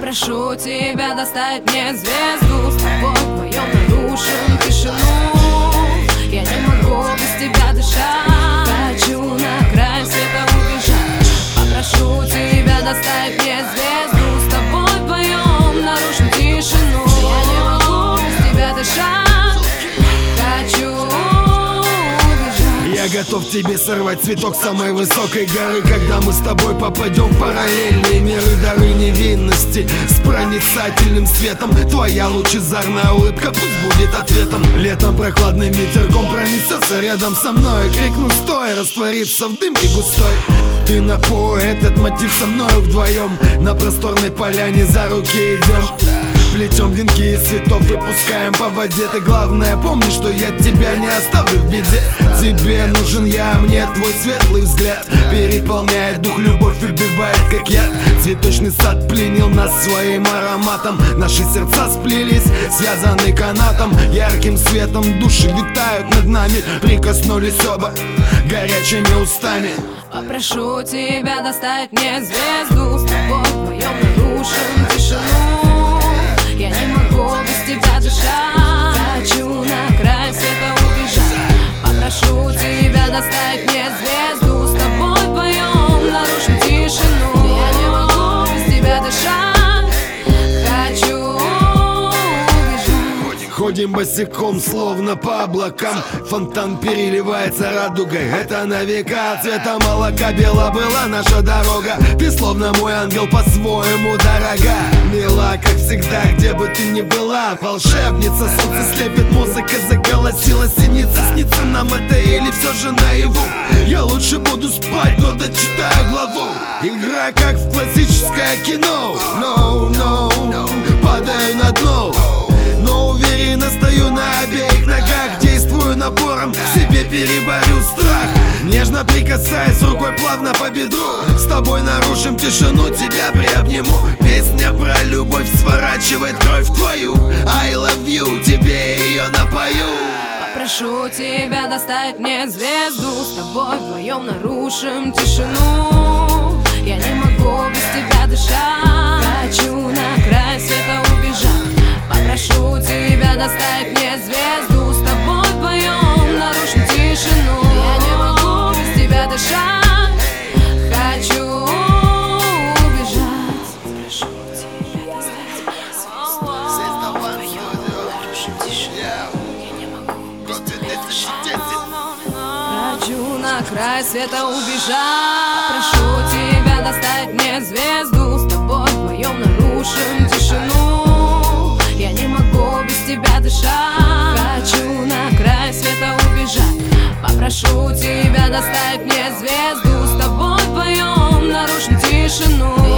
Попрошу тебя достать мне звезду, с тобой вдвоем нарушим тишину. Я не могу без тебя дышать, хочу на край света убежать. Попрошу тебя достать мне звезду, с тобой вдвоем нарушим тишину. Я не могу без тебя дышать, хочу убежать. Я готов тебе сорвать цветок самой высокой горы, когда мы с тобой попадем в параллельные миры. Дары невинности с проницательным светом, твоя лучезарная улыбка пусть будет ответом. Летом прохладным ветерком пронесется рядом со мной, крикну стой, растворится в дымке густой. Ты напой этот мотив со мной вдвоем, на просторной поляне за руки идем. Плетем венки из цветов, выпускаем по воде. Ты главное помни, что я тебя не оставлю в беде. Тебе нужен я, мне твой светлый взгляд переполняет дух, любовь убивает как яд. Цветочный сад пленил нас своим ароматом, наши сердца сплелись, связаны канатом. Ярким светом души витают над нами, прикоснулись оба горячими устами. Попрошу тебя достать мне звезду, с тобой вдвоем нарушим тишину. Я не могу без тебя дышать, хочу на край света убежать. Попрошу тебя достать мне звезду, с тобой вдвоем нарушим тишину. Я не могу без тебя дышать, хочу убежать. Ходим босиком, словно по облакам, фонтан переливается радугой. Это на века цвета молока бела была наша дорога. Ты словно мой ангел, по-своему дорога. Мила, как всегда, где бы ты ни была. Волшебница, солнце слепит, музыка заколосила синица. Снится нам это или все же наяву? Я лучше буду спать, но дочитаю главу. Игра, как в классическое кино. No, падаю на дно, но уверенно стою на обеих ногах. Действую напором, в себе переборю страх. Нежно прикасаясь рукой плавно по бедру, с тобой нарушим тишину, тебя приобниму. Песня про любовь сворачивает кровь твою. I love you, тебе ее напою. Попрошу тебя достать мне звезду, с тобой вдвоем нарушим тишину. Я не могу без тебя дышать, хочу на край света убежать. Попрошу тебя достать мне звезду, с тобой вдвоем нарушим тишину. Я не могу без тебя дышать, хочу убежать. Попрошу тебя достать мне звезду, с тобой вдвоем нарушим тишину. Я не могу без тебя дышать, хочу на край света убежать. Попрошу тебя достать мне звезду, с тобой вдвоем нарушим тишину. Я не могу без тебя дышать, хочу на край света убежать. Попрошу тебя достать мне звезду, с тобой вдвоем нарушим тишину.